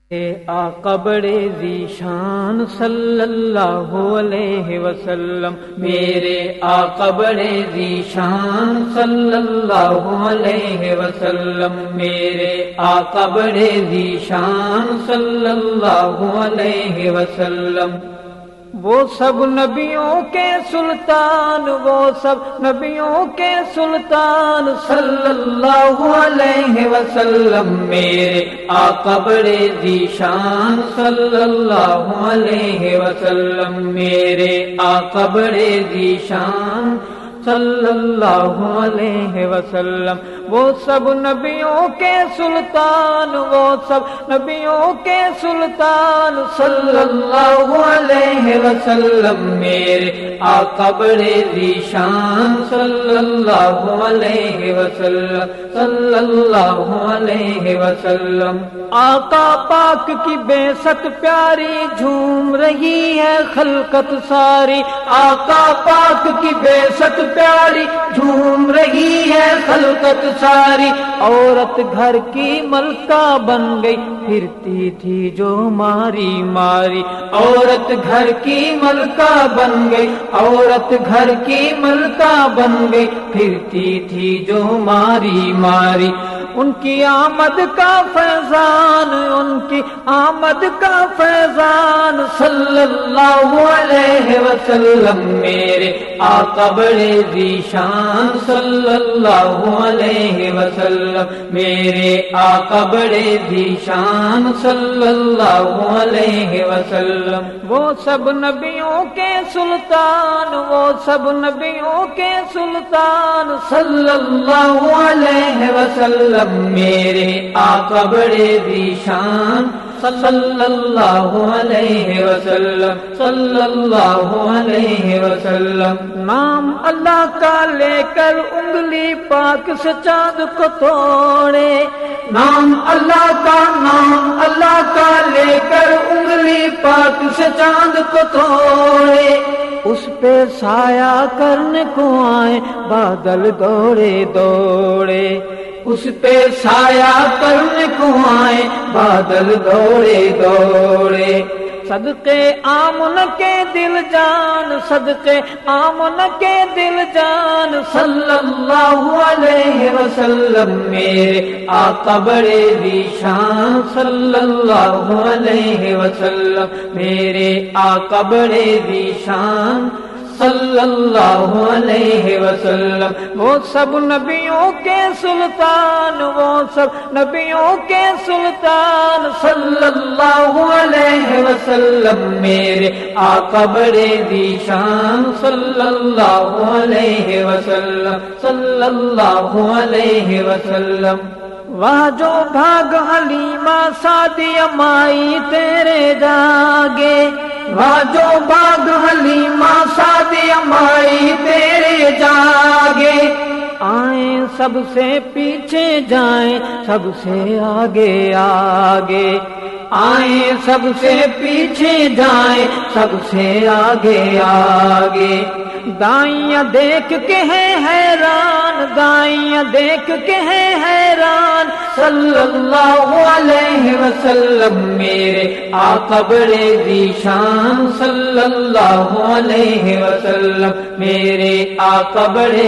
آقا بڑے ذیشان صلی اللہ علیہ وسلم، میرے آقا بڑے ذیشان صلی اللہ علیہ وسلم، میرے آقا بڑے ذیشان صلی اللہ علیہ وسلم۔ وہ سب نبیوں کے سلطان، وہ سب نبیوں کے سلطان صلی اللہ علیہ وسلم، میرے آقا بڑے ذیشان صلی اللہ علیہ وسلم، میرے آقا بڑے ذیشان صلی اللہ علیہ وسلم۔ وہ سب نبیوں کے سلطان، وہ سب نبیوں کے سلطان صلی اللہ علیہ وسلم، میرے آقا بڑے ذیشان صلی اللہ علیہ وسلم، صلی اللہ علیہ وسلم۔ آقا پاک کی بعثت پیاری، جھوم رہی ہے خلقت ساری، آقا پاک کی بعثت پیاری، جھوم رہی ہے خلقت ساری۔ عورت گھر کی ملکہ بن گئی، پھرتی تھی جو ماری ماری، عورت گھر کی ملکہ بن گئی، عورت گھر کی ملکہ بن گئی، پھرتی تھی جو ماری ماری۔ ان کی آمد کا فیضان، ان کی آمد کا فیضان صلی اللہ علیہ وسلم، میرے آقا بڑے ذیشان صلی اللہ علیہ وسلم، میرے آقا بڑے ذیشان صلی اللہ علیہ وسلم۔ وہ سب نبیوں کے سلطان، وہ سب نبیوں کے سلطان صلی اللہ علیہ وسلم، میرے آقا بڑے ذیشان صلی اللہ علیہ وسلم، صلی اللہ علیہ وسلم۔ نام اللہ کا لے کر انگلی پاک سے چاند کو توڑے، نام اللہ کا، نام اللہ کا لے کر انگلی پاک سے چاند کو توڑے، اس پہ سایہ کرنے کو آئے بادل دوڑے دوڑے، اس پہ سایہ کرنے کو آئے بادل دوڑے دوڑے۔ صدقے آمن کے دل جان، صدقے آمن کے دل جان صلی اللہ علیہ وسلم، میرے آقا بڑے ذیشان صلی اللہ علیہ وسلم، میرے آقا بڑے ذیشان صلی اللہ علیہ وسلم۔ وہ سب نبیوں کے سلطان، وہ سب نبیوں کے سلطان صلی اللہ علیہ وسلم، میرے آقا بڑے ذیشان صلی اللہ علیہ وسلم، صلی اللہ علیہ وسلم۔ وہاں جو بھاگ حلیمہ سعدیہ مائی تیرے جاگے، وہاں جو بھاگ حلیمہ سعدیہ مائی تیرے جاگے، آئیں سب سے پیچھے جائیں سب سے آگے آگے، آئیں سب سے پیچھے جائیں سب سے آگے آگے۔ دائیں دیکھ کے ہیں حیران، دائیں دیکھ کے ہیں حیران صلی اللہ علیہ وسلم، میرے آقا بڑے ذیشان صلی اللہ علیہ وسلم، میرے آقا بڑے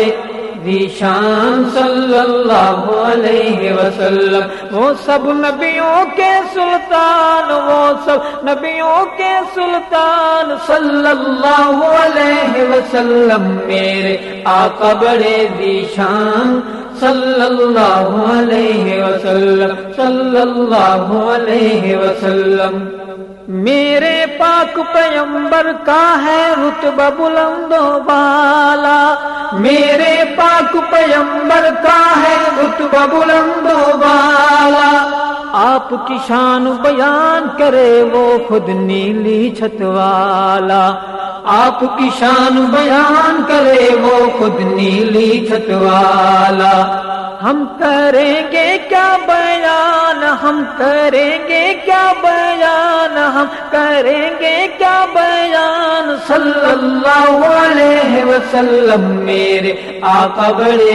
ذیشان صلی اللہ علیہ وسلم۔ وہ سب نبیوں کے سلطان، وہ سب نبیوں کے سلطان صلی اللہ علیہ وسلم، میرے آقا بڑے ذیشان صلی اللہ علیہ وسلم، صلی اللہ علیہ وسلم۔ میرے پاک پیغمبر کا ہے رتبہ بلند و بالا، میرے پاک پیغمبر کا ہے رتبہ بلند و بالا، آپ کی شان بیان کرے وہ خود نیلی چھت والا، آپ کی شان بیان کرے وہ خود نیلی چھت والا۔ ہم کریں گے کیا بیان، ہم کریں گے کیا بیان، ہم کریں گے کیا بیان، صلی اللہ علیہ وسلم میرے آقا بڑے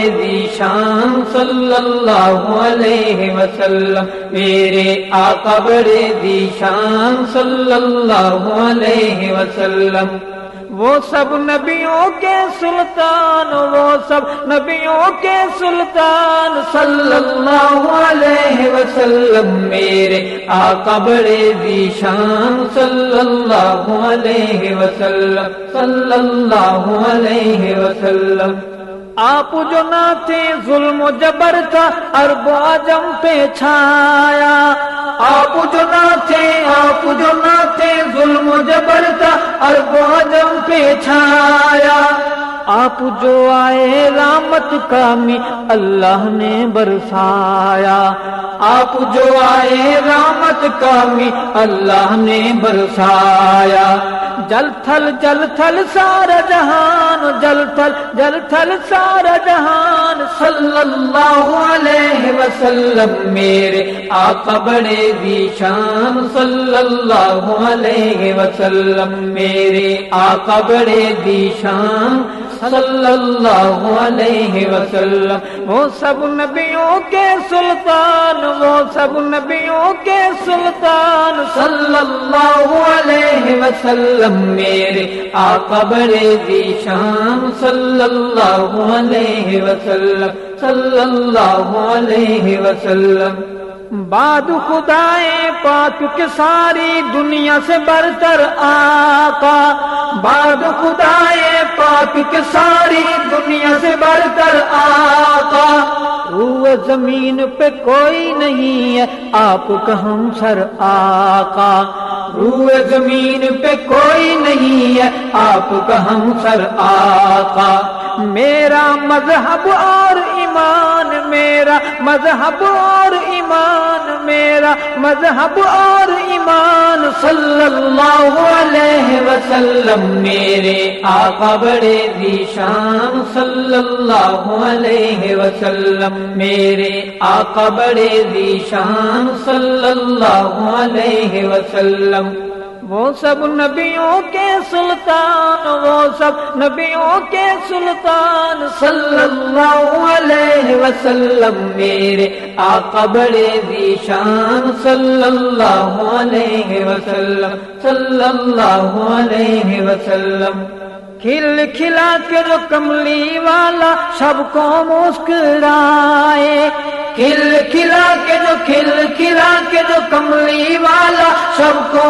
ذیشان، صلی اللہ علیہ وسلم میرے آقا بڑے ذیشان، صلی اللہ علیہ وسلم۔ وہ سب نبیوں کے سلطان، وہ سب نبیوں کے سلطان، صلی اللہ علیہ وسلم میرے آقا بڑے ذیشان، صلی اللہ علیہ وسلم، صلی اللہ علیہ وسلم۔ آپ جو نہ تھے ظلم و جبر تھا عرب و عجم پہ چھایا، آپ جو نہ تھے، آپ جو نہ تھے ظلم و جبر تھا عرب و عجم پہ چھایا، آپ جو آئے رحمت کامی اللہ نے برسایا، آپ جو آئے رحمت کامی اللہ نے برسایا۔ جل تھل سارا جہان، جل تھل سارا جہان، صلی اللہ علیہ وسلم میرے آقا بڑے ذیشان، صلی اللہ علیہ وسلم میرے آقا بڑے ذیشان، صلی اللہ علیہ وسلم۔ وہ سب نبیوں کے سلطان، وہ سب نبیوں کے سلطان، صلی اللہ علیہ وسلم میرے آقا بڑے ذیشان، صلی اللہ علیہ وسلم، صلی اللہ علیہ وسلم۔ بعد خدائے پاک کے ساری دنیا سے برتر آقا، بعد خدائے پاک کے ساری دنیا سے برتر آقا، روح زمین پہ کوئی نہیں ہے آپ کا ہمسر آقا، روح زمین پہ کوئی نہیں ہے آپ کا ہمسر آقا۔ میرا مذہب اور ایمان، میرا مذہب اور ایمان، میرا مذہب اور ایمان، صلی اللہ علیہ وسلم میرے آقا بڑے ذیشان، صلی اللہ علیہ وسلم میرے آقا بڑے ذیشان، صلی اللہ علیہ وسلم۔ وہ سب نبیوں کے سلطان، وہ سب نبیوں کے سلطان، صلی اللہ علیہ وسلم میرے آقا بڑے ذیشان، صلی اللہ علیہ وسلم، صلی اللہ علیہ وسلم۔ کھل کھلا کے جو کملی والا سب کو مسکرائے، کھل کھلا کے جو کھل کھلا کے جو کملی والا سب کو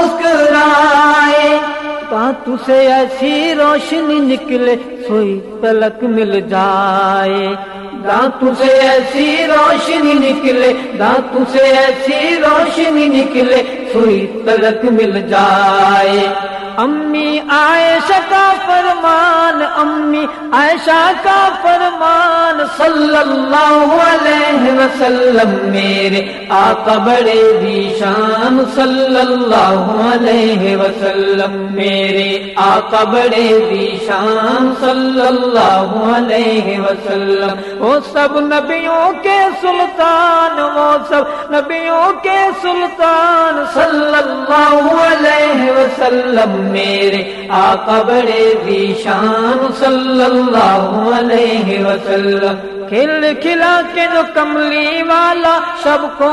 مسکرائے، دانتوں سے ایسی روشنی نکلے سوئی پلک مل جائے، دانتوں سے ایسی روشنی نکلے، دانتوں سے ایسی روشنی نکلے سوئی پلک مل جائے۔ امی عائشہ کا فرمان، امی عائشہ کا فرمان، صلی اللہ علیہ وسلم میرے آقا بڑے ذیشان، صلی اللہ علیہ وسلم میرے آقا بڑے ذیشان، صلی اللہ علیہ وسلم۔ وہ سب نبیوں کے سلطان، وہ سب نبیوں کے سلطان، صلی اللہ علیہ وسلم میرے آقا بڑے ذیشان، صلی اللہ علیہ وسلم۔ کھل کھلا کے جو کملی والا سب کو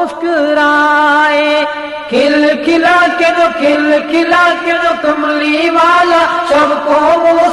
مسکرائے، کھل کھلا کے جو کھل کھلا کے جو کملی والا سب کو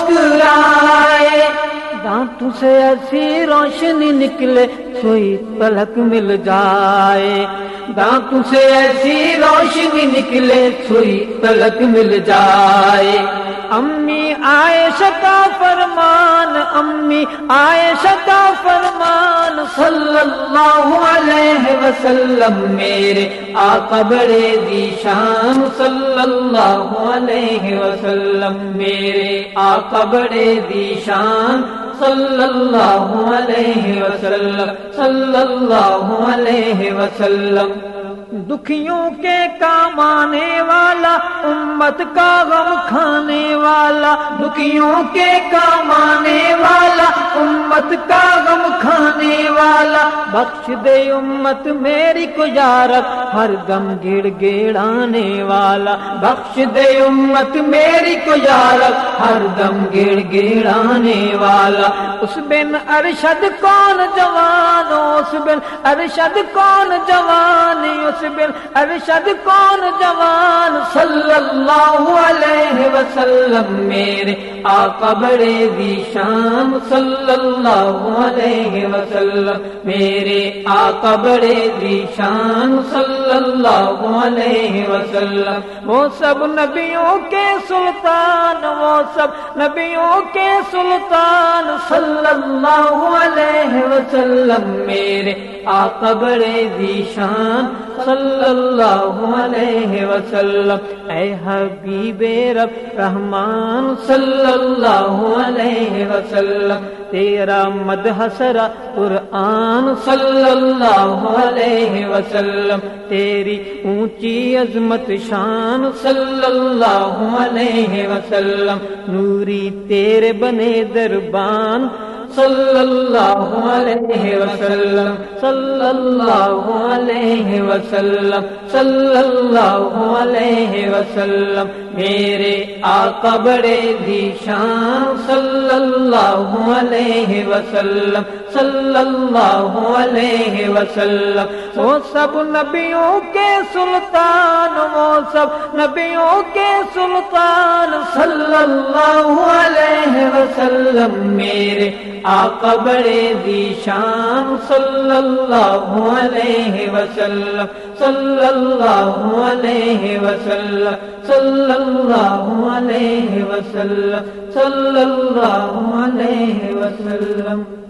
مسکرائے، دانتوں سے ایسی روشنی نکلے سوئی پلک مل جائے، دانتوں سے ایسی روشنی نکلے سوئی پلک مل جائے۔ امی عائشہ کا فرمان، امی عائشہ کا فرمان، صلی اللہ علیہ وسلم میرے آقا بڑے ذیشان، صلی اللہ علیہ وسلم میرے آقا بڑے ذیشان، صلی اللہ علیہ وسلم، صلی اللہ علیہ وسلم۔ دکھیوں کے کام آنے والا، امت کا غم کھانے والا، دکھیوں کے کام آنے والا، امت کا غم کھانے والا، بخش دے امت میری کو یا رب، ہر دم گڑ گڑانے والا، بخش دے امت میری کو یا رب، ہر دم گڑ گڑانے والا۔ اس بن ارشد کون جوان، اس بن ارشد کون جوان، اس بن ارشد کون جوان، صلی اللہ علیہ وسلم میرے آقا بڑے ذیشان، صلی اللہ علیہ وسلم میرے آقا بڑے ذیشان، صلی اللہ علیہ وسلم۔ وہ سب نبیوں کے سلطان، وہ سب نبیوں کے سلطان، صلی اللہ علیہ وسلم میرے آقا بڑے ذیشان، صلی اللہ علیہ وسلم۔ اے حبیب رب رحمان، صلی اللہ علیہ وسلم، تیرا مدح سرا قرآن، صلی اللہ علیہ وسلم، تیری اونچی عظمت شان، صلی اللہ علیہ وسلم، نوری تیرے بنے دربان، صلی اللہ علیہ وسلم، صلی اللہ علیہ وسلم، صلی اللہ علیہ وسلم، میرے آقا بڑے ذیشان، صلی اللہ علیہ وسلم، صلی اللہ علیہ وسلم۔ وہ سب نبیوں کے سلطان، وہ سب نبیوں کے سلطان، صلی اللہ علیہ وسلم، میرے آقا بڑے ذیشان، صلی اللہ علیہ وسلم، صلی اللہ علیہ وسلم، صلی اللہ علیہ وسلم، صلی اللہ علیہ وسلم۔